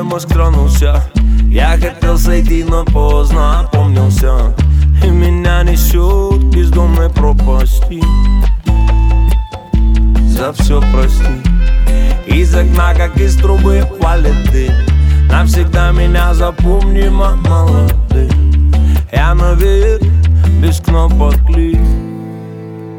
мозг тронулся. Я хотел сойти, но поздно опомнился. И меня несет к бездомной пропасти. За все прости. Из окна, как из трубы, валит дым. Навсегда меня запомни, молодым. Я наверх, без кнопок клик.